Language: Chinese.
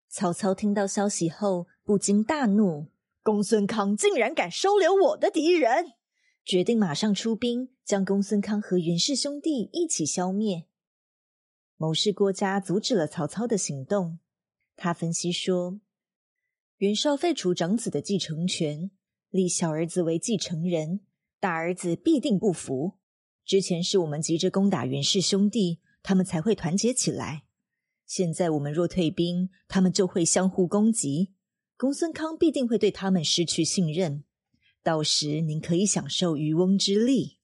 曹操听到消息后不禁大怒， 公孙康竟然敢收留我的敌人， 决定马上出兵将公孙康和袁氏兄弟一起消灭。谋士郭嘉阻止了曹操的行动，他分析说，袁绍废除长子的继承权，立小儿子为继承人，大儿子必定不服。之前是我们急着攻打袁氏兄弟，他们才会团结起来。现在我们若退兵，他们就会相互攻击，公孙康必定会对他们失去信任，到时您可以享受渔翁之利。